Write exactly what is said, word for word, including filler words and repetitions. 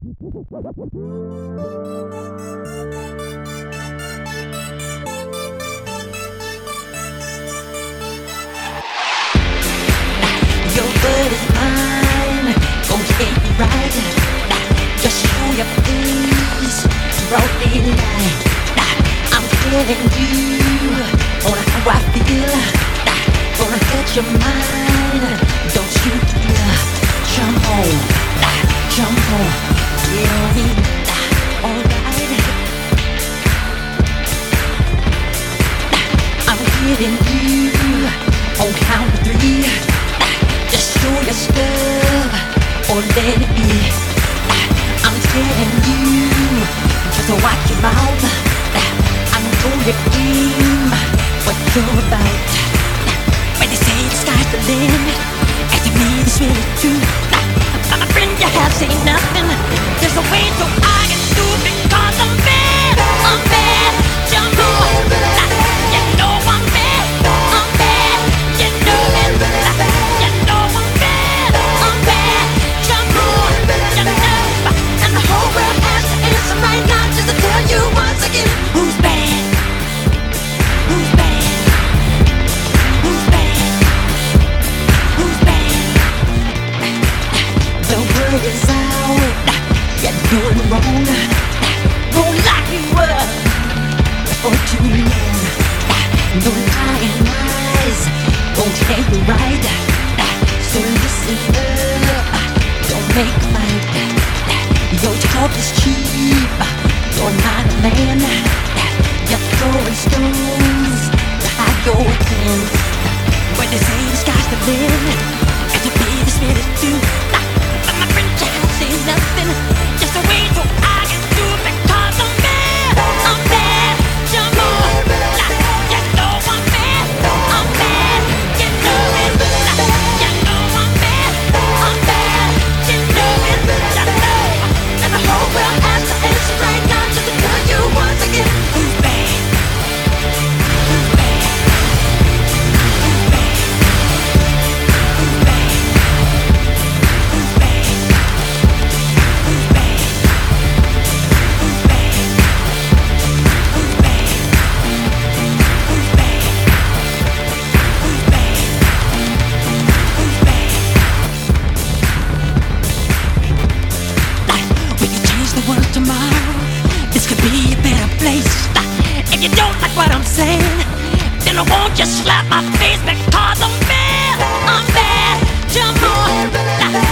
Your word is mine, gon' get me right. Just show your face, broad daylight. I'm telling you on how I feel. Gonna get your mind, don't you dare. Jump on, jump on, get on in, alright. I'm getting you on count of three. Just show your stuff or let it be. I'm telling you, just watch your mouth. I know your game, what you're about. When they say the sky's the limit, and to me it's really true. My friend, you have seen nothing. There's a way so I can do because I'm bad. I'm bad, jump on. You know I'm bad. I'm bad, you know it. You know I'm bad. I'm bad, jump on. You know, and the whole world has to answer right now just to tell you once again who's bad. Who's bad? Who's bad? Who's bad? The word is out. You're doing wrong. Won't lock you up for too long. No lying eyes won't tell you right. So listen up. Don't make a fight. Your talk is cheap. You're not a man. You're throwing stones to hide your hands. When they say the sky's the limit, and to be this minute too. But my friend can't say nothing. Just a way so I can do because I'm bad. I'm bad. Jump on. You know I'm bad. I'm bad. You know it. You know I'm bad. I'm bad. You know it. You know. And the whole world has to answer right now just to tell you once again who's bad. Who's bad? Who's bad? Who's bad? Who's bad? Who's bad? Who's bad? Who's bad? Who's bad? Who's bad? Who's bad? We can change the world tomorrow. This could be a better place. If you don't like what I'm saying, then I won't just slap my face because I'm bad. I'm bad. Jump on.